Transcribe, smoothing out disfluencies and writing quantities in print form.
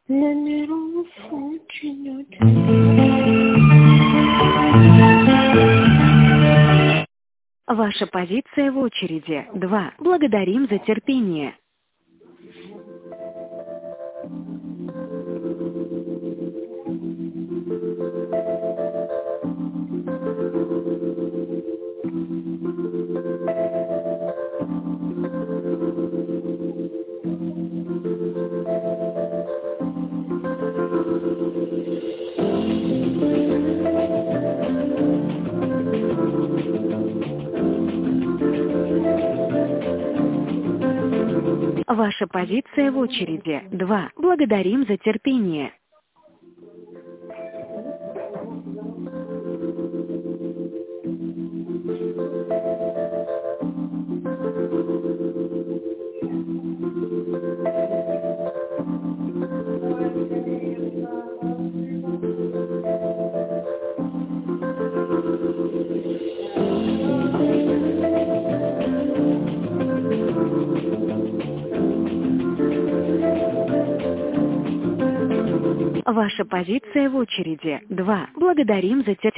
Номеров очень. Ваша позиция в очереди 2. Благодарим за терпение. Ваша позиция в очереди 2. Благодарим за терпение. Ваша позиция в очереди 2. Благодарим за терпение.